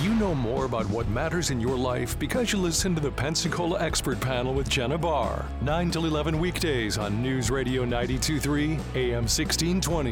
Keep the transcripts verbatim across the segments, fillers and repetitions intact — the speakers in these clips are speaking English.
You know more about what matters in your life because you listen to the Pensacola Expert Panel with Jenna Barr. nine till eleven weekdays on News Radio ninety-two point three, A M sixteen twenty.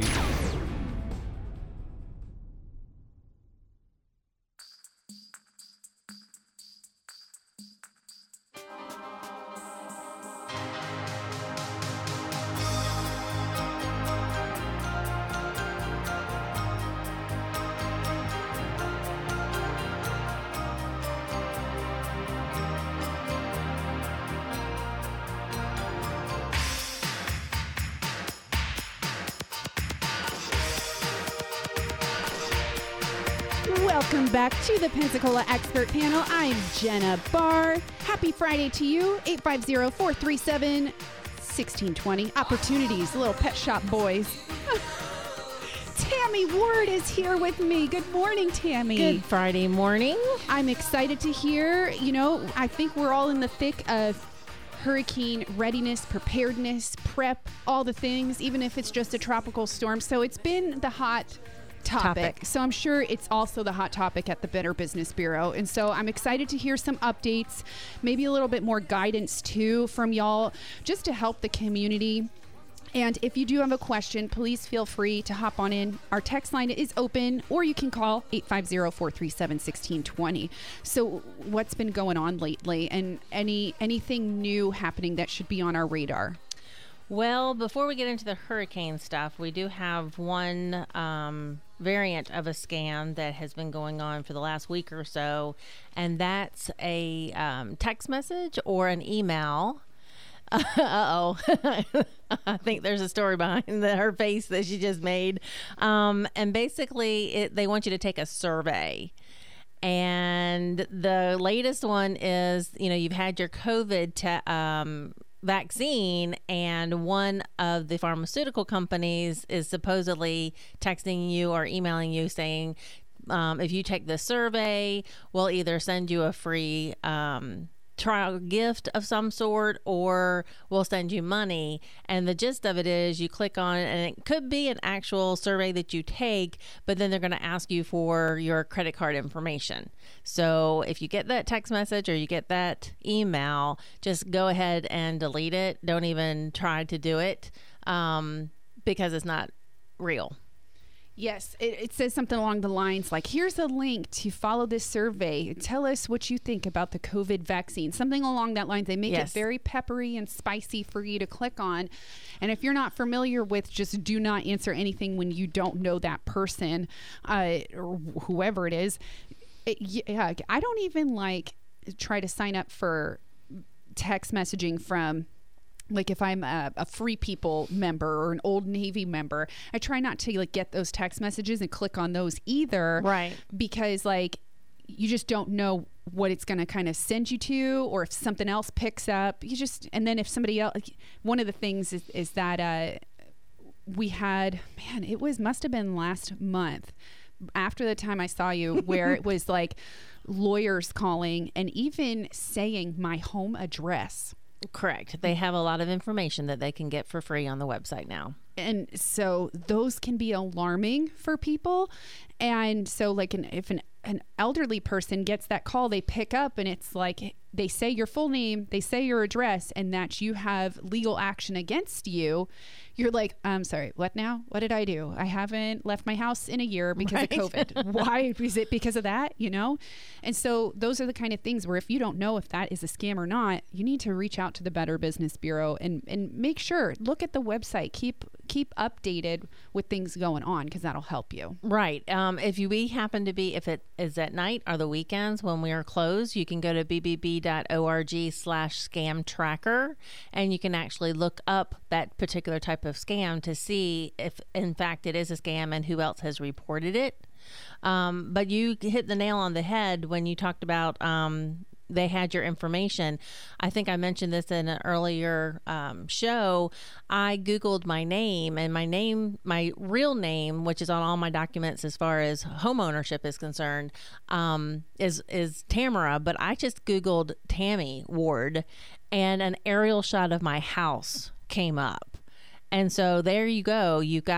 Welcome back to the Pensacola Expert Panel. I'm Jenna Barr. Happy Friday to you. eight five zero, four three seven, one six two zero. Opportunities, little pet shop boys. Tammy Ward is here with me. Good morning, Tammy. Good Friday morning. I'm excited to hear, you know, I think we're all in the thick of hurricane readiness, preparedness, prep, all the things, even if it's just a tropical storm. So it's been the hot Topic. topic. So I'm sure it's also the hot topic at the Better Business Bureau. And so I'm excited to hear some updates, maybe a little bit more guidance too from y'all, just to help the community. And if you do have a question, please feel free to hop on in. Our text line is open, or you can call eight five zero, four three seven, one six two zero. So what's been going on lately, and any anything new happening that should be on our radar? Well, before we get into the hurricane stuff, we do have one um, variant of a scam that has been going on for the last week or so, and that's a um, text message or an email. Uh, uh-oh. I think there's a story behind the, her face that she just made. Um, and basically, it, they want you to take a survey. And the latest one is, you know, you've had your COVID te- um vaccine, and one of the pharmaceutical companies is supposedly texting you or emailing you saying, um, if you take this survey, we'll either send you a free um, trial gift of some sort, or we'll send you money. And the gist of it is you click on it, and it could be an actual survey that you take, but then they're going to ask you for your credit card information. So if you get that text message or you get that email, just go ahead and delete it. Don't even try to do it um, because it's not real. Yes, it, it says something along the lines like, here's a link to follow this survey. Tell us what you think about the COVID vaccine. Something along that line. They make yes. it very peppery and spicy for you to click on. And if you're not familiar with, just do not answer anything when you don't know that person, uh, or whoever it is. It, yeah, I don't even like try to sign up for text messaging from, like, if I'm a, a Free People member or an Old Navy member, I try not to like get those text messages and click on those either. Right. Because like you just don't know what it's going to kind of send you to, or if something else picks up. You just, and then if somebody else, one of the things is, is that uh, we had, man, it was, must have been last month after the time I saw you, where it was like lawyers calling and even saying my home address. Correct. They have a lot of information that they can get for free on the website now. And so those can be alarming for people. And so like an, if an, an elderly person gets that call, they pick up and it's like they say your full name, they say your address, and that you have legal action against you. You're like, I'm sorry, what now? What did I do? I haven't left my house in a year because right. of COVID. Why? Is it because of that? You know? And so those are the kind of things where if you don't know if that is a scam or not, you need to reach out to the Better Business Bureau and, and make sure, look at the website, keep keep updated with things going on, because that'll help you. Right. Um, if you, we happen to be, if it is at night or the weekends when we are closed, you can go to b b b dot org slash scam tracker, and you can actually look up that particular type of scam to see if in fact it is a scam and who else has reported it. Um, but you hit the nail on the head when you talked about um, they had your information. I think I mentioned this in an earlier um, show. I Googled my name, and my name, my real name, which is on all my documents as far as home ownership is concerned, um, is, is Tamara, but I just Googled Tammy Ward, and an aerial shot of my house came up. And so there you go. You got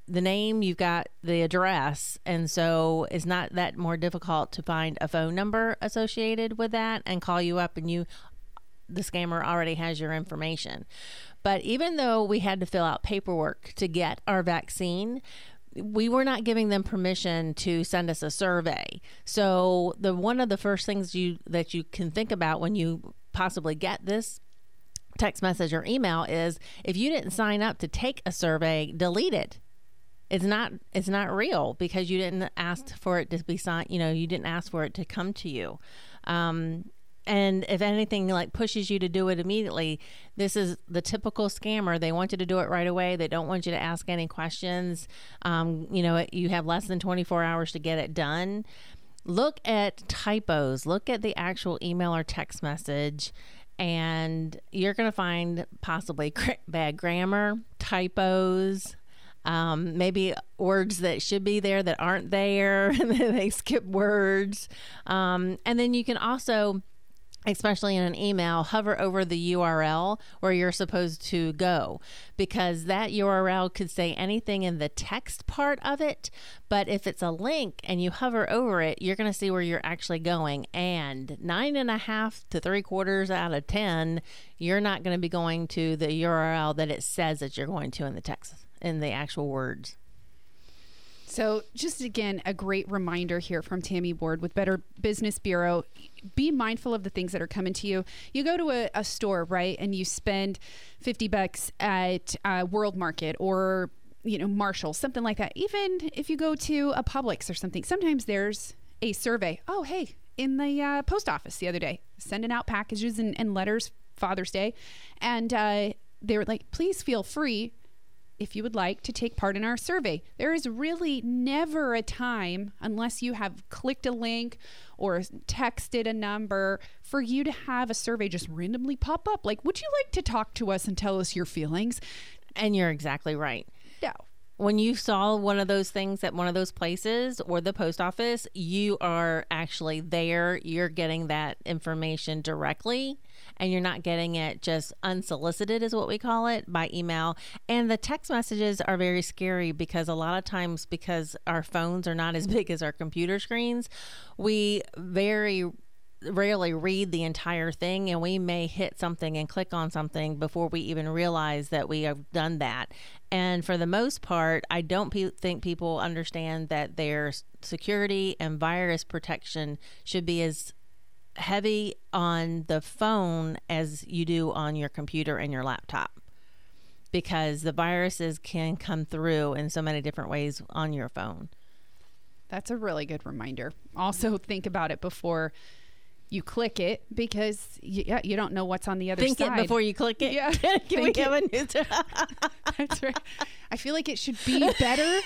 the name, you've got the address, and so it's not that more difficult to find a phone number associated with that and call you up, and you the scammer already has your information. But even though we had to fill out paperwork to get our vaccine, we were not giving them permission to send us a survey. So the one of the first things you that you can think about when you possibly get this text message or email is, if you didn't sign up to take a survey, delete it. It's not it's not real because you didn't ask for it to be signed. You know, you didn't ask for it to come to you. Um, and if anything like pushes you to do it immediately, this is the typical scammer. They want you to do it right away. They don't want you to ask any questions. Um, you know, you have less than twenty-four hours to get it done. Look at typos. Look at the actual email or text message, and you're going to find possibly bad grammar, typos, Um, maybe words that should be there that aren't there, and then they skip words. Um, and then you can also, especially in an email, hover over the U R L where you're supposed to go, because that U R L could say anything in the text part of it. But if it's a link and you hover over it, you're going to see where you're actually going. And nine and a half to three quarters out of ten, you're not going to be going to the U R L that it says that you're going to in the text, in the actual words. So just again, a great reminder here from Tammy Ward with Better Business Bureau. Be mindful of the things that are coming to you. You go to a, a store, right, and you spend fifty bucks at uh, World Market or, you know, Marshall, something like that. Even if you go to a Publix or something, sometimes there's a survey. Oh, hey, in the uh, post office the other day, sending out packages and, and letters, Father's Day. And uh, they were like, please feel free, if you would like, to take part in our survey. There is really never a time, unless you have clicked a link or texted a number, for you to have a survey just randomly pop up. Like, would you like to talk to us and tell us your feelings? And you're exactly right. No. When you saw one of those things at one of those places or the post office, you are actually there. You're getting that information directly, and you're not getting it just unsolicited, is what we call it, by email. And the text messages are very scary because a lot of times, because our phones are not as big as our computer screens, we very rarely read the entire thing, and we may hit something and click on something before we even realize that we have done that. And for the most part, I don't pe- think people understand that their security and virus protection should be as heavy on the phone as you do on your computer and your laptop, because the viruses can come through in so many different ways on your phone. That's a really good reminder. Also, think about it before you click it, because you, yeah, you don't know what's on the other Think side. Think it before you click it. Yeah. Can we Think have it. a new That's right. I feel like it should be better,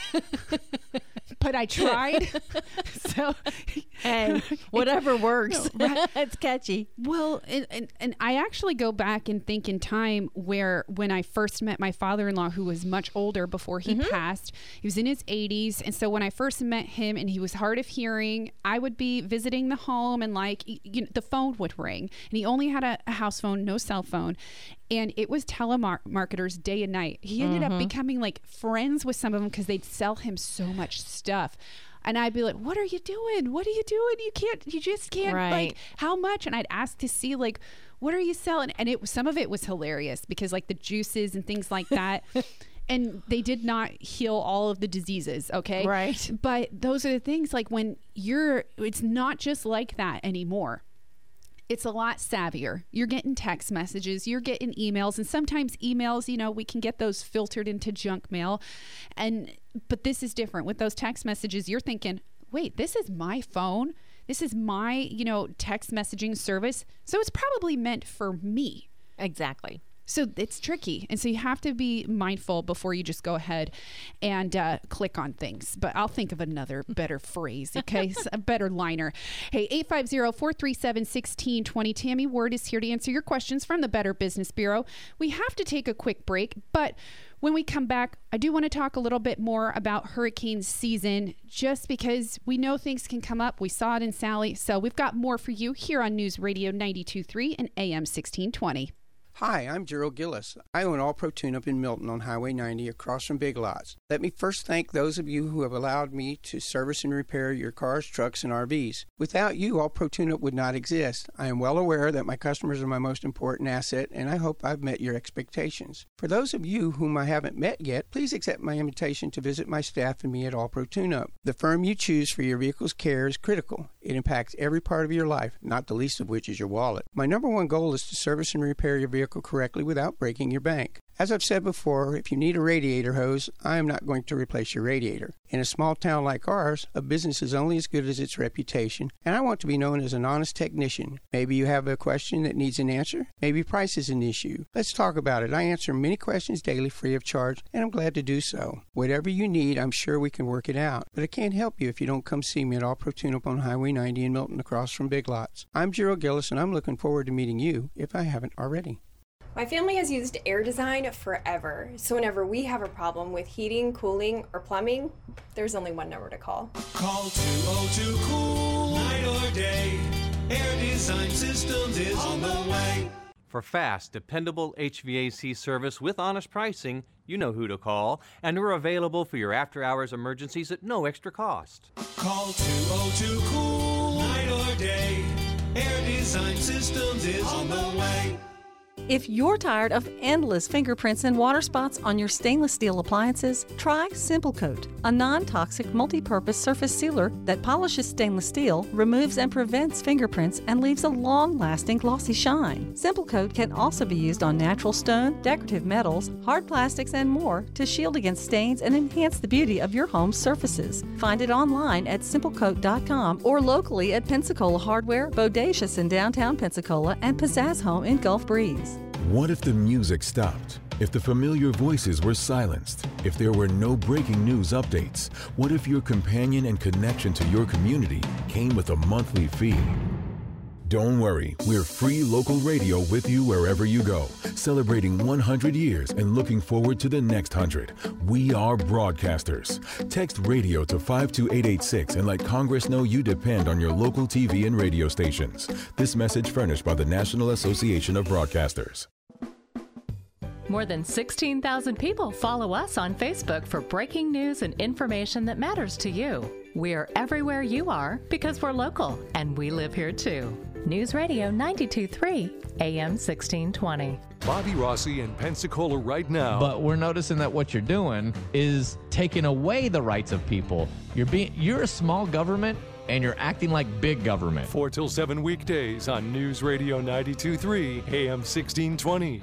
but I tried. So, hey, whatever works. No, right. It's catchy. Well, and, and, and I actually go back and think in time where when I first met my father-in-law, who was much older before he mm-hmm. passed, he was in his eighties. And so when I first met him and he was hard of hearing, I would be visiting the home, and like, you know, the phone would ring, and he only had a, a house phone, no cell phone. And it was telemarketers day and night. He ended mm-hmm. up becoming like friends with some of them because they'd sell him so much stuff. And I'd be like, what are you doing? What are you doing? You can't, you just can't, right. like, how much? And I'd ask to see, like, what are you selling? And it was, some of it was hilarious because like the juices and things like that. And they did not heal all of the diseases, okay? Right. But those are the things, like when you're, it's not just like that anymore. It's a lot savvier. You're getting text messages, you're getting emails, and sometimes emails, you know, we can get those filtered into junk mail. And, but this is different. With those text messages, you're thinking, wait, this is my phone. This is my, you know, text messaging service. So it's probably meant for me. Exactly. So it's tricky. And so you have to be mindful before you just go ahead and uh, click on things. But I'll think of another better phrase, okay? A better liner. Hey, eight five zero, four three seven, one six two zero. Tammy Ward is here to answer your questions from the Better Business Bureau. We have to take a quick break, but when we come back, I do want to talk a little bit more about hurricane season, just because we know things can come up. We saw it in Sally. So we've got more for you here on News Radio ninety-two point three and A M sixteen twenty. Hi, I'm Gerald Gillis. I own All Pro Tune-Up in Milton on Highway ninety across from Big Lots. Let me first thank those of you who have allowed me to service and repair your cars, trucks, and R Vs. Without you, All Pro Tune-Up would not exist. I am well aware that my customers are my most important asset, and I hope I've met your expectations. For those of you whom I haven't met yet, please accept my invitation to visit my staff and me at All Pro Tune-Up. The firm you choose for your vehicle's care is critical. It impacts every part of your life, not the least of which is your wallet. My number one goal is to service and repair your vehicle correctly without breaking your bank. As I've said before, if you need a radiator hose, I am not going to replace your radiator. In a small town like ours, a business is only as good as its reputation, and I want to be known as an honest technician. Maybe you have a question that needs an answer. Maybe price is an issue. Let's talk about it. I answer many questions daily free of charge, and I'm glad to do so. Whatever you need, I'm sure we can work it out. But I can't help you if you don't come see me at All Pro Tune-Up on Highway ninety in Milton across from Big Lots. I'm Gerald Gillis, and I'm looking forward to meeting you if I haven't already. My family has used Air Design forever, so whenever we have a problem with heating, cooling, or plumbing, there's only one number to call. Call two oh two cool, night or day. Air Design Systems is on the way. For fast, dependable H V A C service with honest pricing, you know who to call, and we're available for your after-hours emergencies at no extra cost. Call two oh two cool, night or day. Air Design Systems is on the way. If you're tired of endless fingerprints and water spots on your stainless steel appliances, try Simple Coat, a non-toxic multi-purpose surface sealer that polishes stainless steel, removes and prevents fingerprints, and leaves a long-lasting glossy shine. Simple Coat can also be used on natural stone, decorative metals, hard plastics, and more to shield against stains and enhance the beauty of your home's surfaces. Find it online at simple coat dot com or locally at Pensacola Hardware, Bodacious in downtown Pensacola, and Pizzazz Home in Gulf Breeze. What if the music stopped? If the familiar voices were silenced? If there were no breaking news updates? What if your companion and connection to your community came with a monthly fee? Don't worry, we're free local radio with you wherever you go, celebrating one hundred years and looking forward to the next one hundred. We are broadcasters. Text radio to five two eight eight six and let Congress know you depend on your local T V and radio stations. This message furnished by the National Association of Broadcasters. More than sixteen thousand people follow us on Facebook for breaking news and information that matters to you. We're everywhere you are because we're local and we live here too. News Radio ninety-two point three, A M sixteen twenty. Bobby Rossi in Pensacola right now. But we're noticing that what you're doing is taking away the rights of people. You're being you're a small government and you're acting like big government. four till seven weekdays on News Radio ninety-two point three, A M sixteen twenty.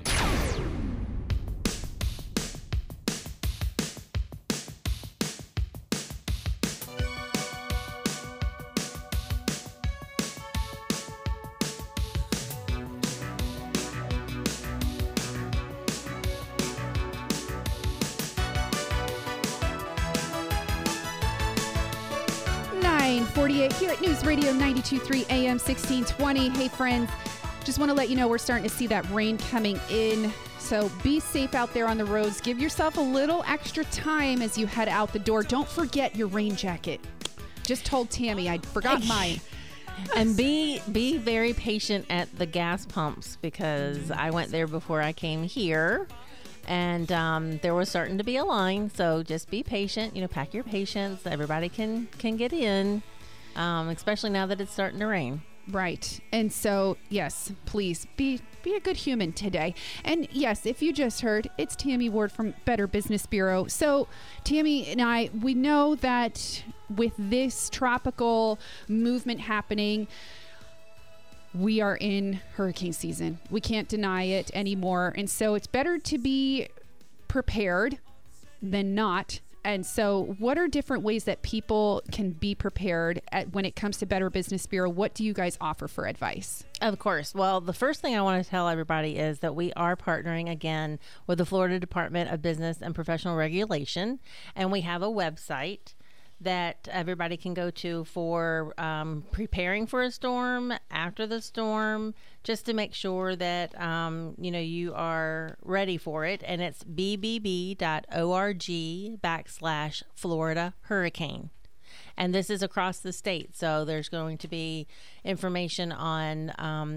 forty-eight here at News Radio ninety-two point three A M sixteen twenty. Hey friends, just want to let you know we're starting to see that rain coming in. So be safe out there on the roads. Give yourself a little extra time as you head out the door. Don't forget your rain jacket. Just told Tammy I forgot mine. And be be very patient at the gas pumps because I went there before I came here. And um, there was starting to be a line, so just be patient. You know, pack your patience. Everybody can can get in, um, especially now that it's starting to rain. Right. And so, yes, please be be a good human today. And yes, if you just heard, it's Tammy Ward from Better Business Bureau. So Tammy and I, we know that with this tropical movement happening, we are in hurricane season. We can't deny it anymore. And so it's better to be prepared than not. And so what are different ways that people can be prepared at, when it comes to Better Business Bureau? What do you guys offer for advice? Of course. Well, the first thing I want to tell everybody is that we are partnering again with the Florida Department of Business and Professional Regulation. And we have a website that everybody can go to for um, preparing for a storm, after the storm, just to make sure that, um, you know, you are ready for it. And it's b b b dot org backslash Florida Hurricane. And this is across the state. So there's going to be information on um,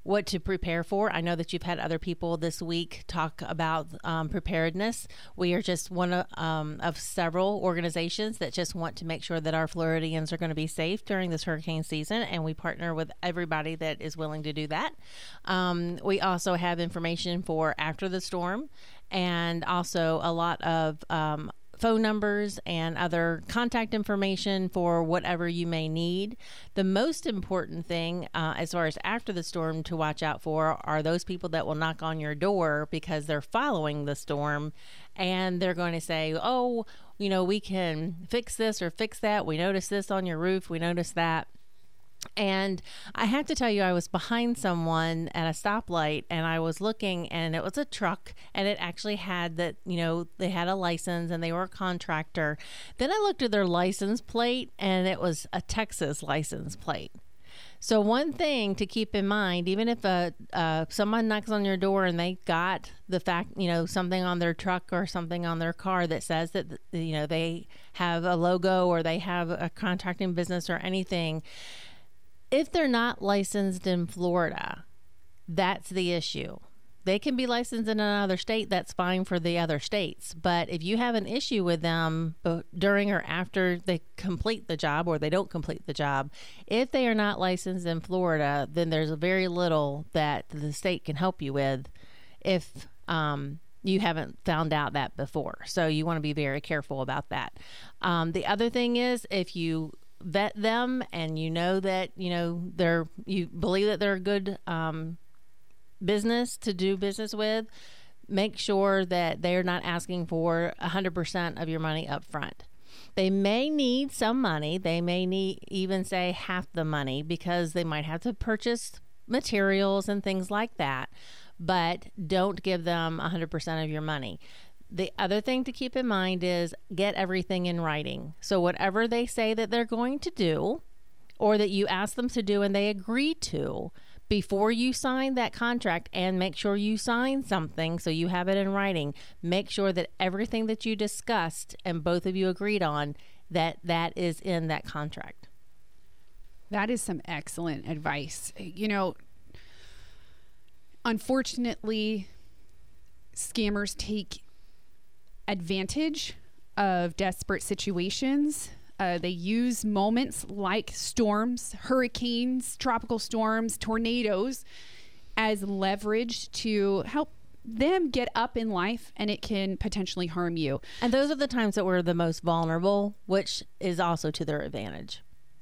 what to prepare for. I know that you've had other people this week talk about um, preparedness. We are just one of, um, of several organizations that just want to make sure that our Floridians are going to be safe during this hurricane season, and we partner with everybody that is willing to do that. Um, we also have information for after the storm, and also a lot of um, phone numbers and other contact information for whatever you may need. The most important thing uh, as far as after the storm to watch out for are those people that will knock on your door because they're following the storm, and they're going to say, oh, you know, we can fix this or fix that. We noticed this on your roof. We noticed that. And I have to tell you, I was behind someone at a stoplight, and I was looking, and it was a truck, and it actually had that, you know, they had a license and they were a contractor. Then I looked at their license plate, and it was a Texas license plate. So one thing to keep in mind, even if a, uh, someone knocks on your door and they got the fact, you know, something on their truck or something on their car that says that, you know, they have a logo or they have a contracting business or anything, if they're not licensed in Florida, that's the issue. They can be licensed in another state. That's fine for the other states. But if you have an issue with them during or after they complete the job or they don't complete the job, if they are not licensed in Florida, then there's very little that the state can help you with if um, you haven't found out that before. So you want to be very careful about that. Um, the other thing is, if you vet them and you know that, you know, they're, you believe that they're a good um, business to do business with, make sure that they're not asking for one hundred percent of your money up front. They may need some money. They may need even say half the money because they might have to purchase materials and things like that, but don't give them one hundred percent of your money. The other thing to keep in mind is get everything in writing. So whatever they say that they're going to do or that you ask them to do and they agree to, before you sign that contract, and make sure you sign something so you have it in writing, make sure that everything that you discussed and both of you agreed on, that that is in that contract. That is some excellent advice. You know, unfortunately, scammers take advantage of desperate situations. Uh, they use moments like storms, hurricanes, tropical storms, tornadoes as leverage to help them get up in life, and it can potentially harm you. And those are the times that we're the most vulnerable, which is also to their advantage.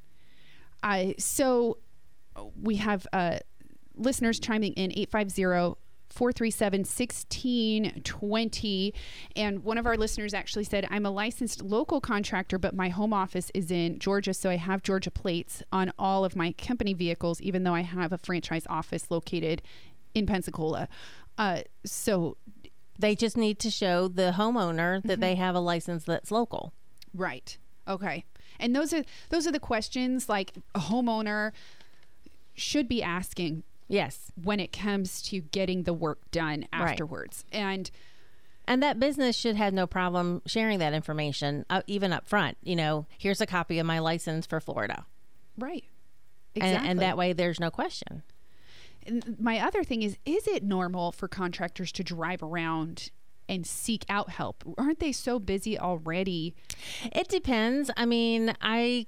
Uh, so we have uh, listeners chiming in eight five zero, four three seven, one six two zero. And one of our listeners actually said, I'm a licensed local contractor, but my home office is in Georgia, so I have Georgia plates on all of my company vehicles, even though I have a franchise office located in Pensacola. Uh, so they just need to show the homeowner that mm-hmm. they have a license that's local. Right. Okay. And those are those are the questions like a homeowner should be asking. Yes. When it comes to getting the work done afterwards. Right. And and that business should have no problem sharing that information, uh, even up front. You know, here's a copy of my license for Florida. Right. Exactly. And, and that way there's no question. And my other thing is, is it normal for contractors to drive around and seek out help? Aren't they so busy already? It depends. I mean, I...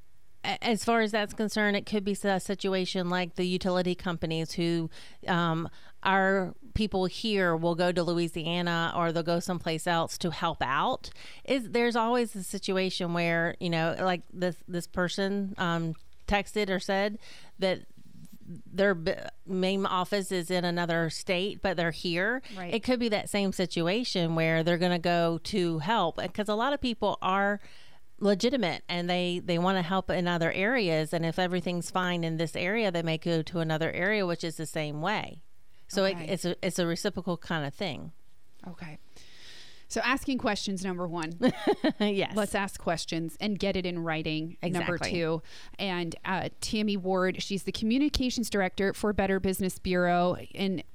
As far as that's concerned, it could be a situation like the utility companies who um, our people here will go to Louisiana or they'll go someplace else to help out. Is there's always a situation where, you know, like this this person um, texted or said that their main office is in another state, but they're here. Right. It could be that same situation where they're going to go to help, because a lot of people are legitimate and they they want to help in other areas, and if everything's fine in this area, they may go to another area which is the same way. So okay. it, it's a it's a reciprocal kind of thing. Okay. So asking questions, number one. Yes. Let's ask questions and get it in writing. Exactly. Number two. And uh, Tammy Ward, she's the communications director for Better Business Bureau, and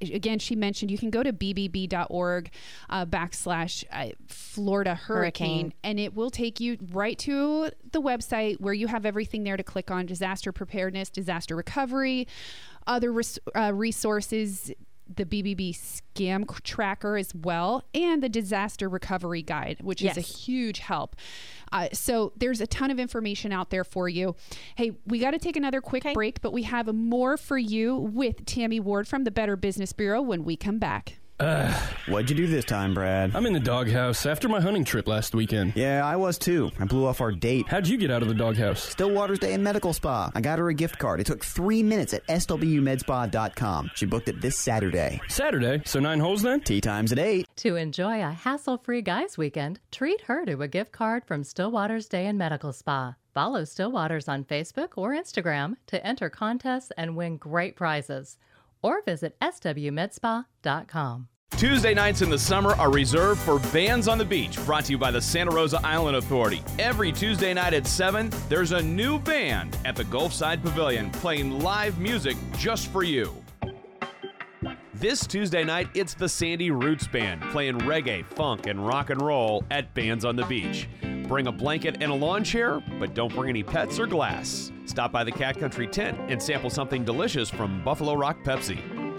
again, she mentioned you can go to b b b dot org uh, backslash uh, Florida Hurricane, Hurricane, and it will take you right to the website where you have everything there to click on: disaster preparedness, disaster recovery, other res- uh, resources, the B B B scam tracker as well, and the disaster recovery guide, which yes. is a huge help. Uh, so there's a ton of information out there for you. Hey, we got to take another quick okay. break, but we have more for you with Tammy Ward from the Better Business Bureau when we come back. Uh, What'd you do this time, Brad? I'm in the doghouse after my hunting trip last weekend. Yeah, I was too. I blew off our date. How'd you get out of the doghouse? Stillwater's Day and Medical Spa. I got her a gift card. It took three minutes at s w med spa dot com. She booked it this Saturday. Saturday? So nine holes then? Tea time's at eight. To enjoy a hassle-free guys weekend, treat her to a gift card from Stillwater's Day and Medical Spa. Follow Stillwater's on Facebook or Instagram to enter contests and win great prizes. Or visit s w med spa dot com. Tuesday nights in the summer are reserved for Bands on the Beach, brought to you by the Santa Rosa Island Authority. Every Tuesday night at seven, there's a new band at the Gulfside Pavilion playing live music just for you. This Tuesday night, it's the Sandy Roots Band playing reggae, funk, and rock and roll at Bands on the Beach. Bring a blanket and a lawn chair, but don't bring any pets or glass. Stop by the Cat Country tent and sample something delicious from Buffalo Rock Pepsi.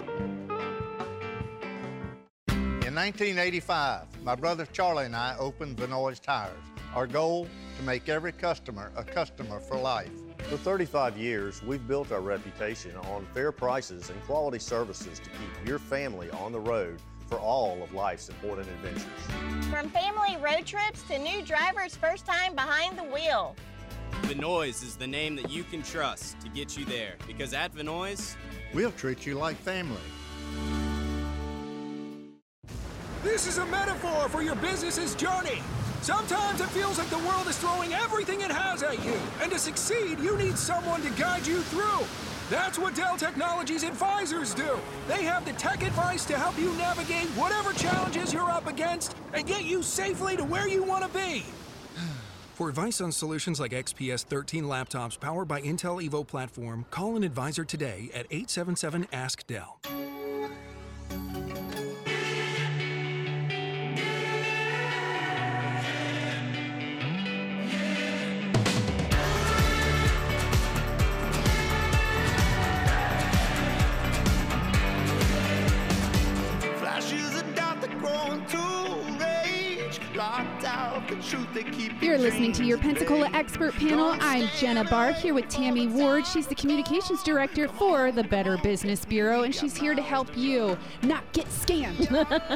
In nineteen eighty-five, my brother Charlie and I opened Vinoy's Tires. Our goal, to make every customer a customer for life. For thirty-five years, we've built our reputation on fair prices and quality services to keep your family on the road for all of life's important adventures. From family road trips to new drivers' first time behind the wheel. Vinoy's is the name that you can trust to get you there, because at Vinoy's, we'll treat you like family. This is a metaphor for your business's journey. Sometimes it feels like the world is throwing everything it has at you, and to succeed, you need someone to guide you through. That's what Dell Technologies Advisors do. They have the tech advice to help you navigate whatever challenges you're up against and get you safely to where you want to be. For advice on solutions like X P S thirteen laptops powered by Intel Evo platform, call an advisor today at eight seven seven ask Dell. You're listening to your Pensacola Expert Panel. I'm Jenna Barr here with Tammy Ward. She's the Communications Director for the Better Business Bureau, and she's here to help you not get scammed.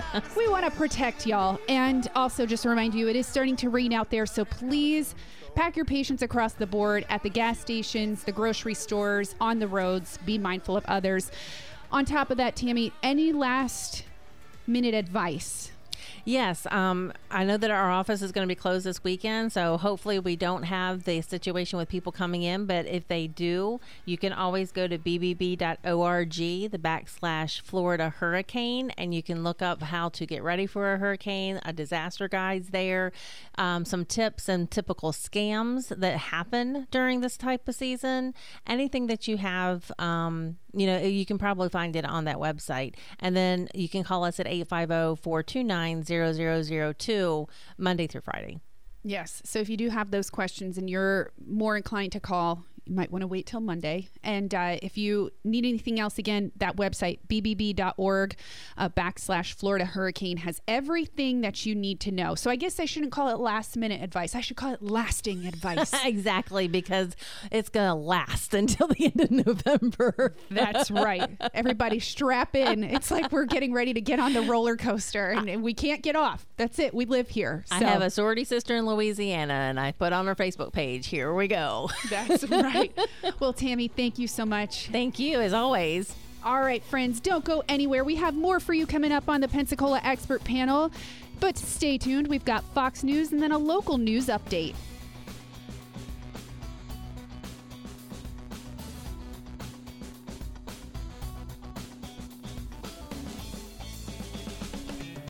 We want to protect y'all, and also just to remind you, it is starting to rain out there, so please pack your patience across the board at the gas stations, the grocery stores, on the roads. Be mindful of others. On top of that, Tammy, any last minute advice? Yes, um, I know that our office is going to be closed this weekend, so hopefully we don't have the situation with people coming in, but if they do, you can always go to b b b dot org, the backslash Florida Hurricane, and you can look up how to get ready for a hurricane, a disaster guide's there, um, some tips and typical scams that happen during this type of season, anything that you have, um, you know, you can probably find it on that website. And then you can call us at eight five zero, four two nine, zero zero zero two Monday through Friday. Yes. So if you do have those questions and you're more inclined to call, you might want to wait till Monday. And uh, if you need anything else, again, that website, b b b dot org uh, backslash Florida Hurricane, has everything that you need to know. So I guess I shouldn't call it last minute advice. I should call it lasting advice. Exactly, because it's going to last until the end of November. That's right. Everybody strap in. It's like we're getting ready to get on the roller coaster and we can't get off. That's it. We live here. So. I have a sorority sister in Louisiana and I put on her Facebook page, here we go. That's right. Well, Tammy, thank you so much. Thank you, as always. All right, friends, don't go anywhere. We have more for you coming up on the Pensacola Expert Panel. But stay tuned. We've got Fox News and then a local news update.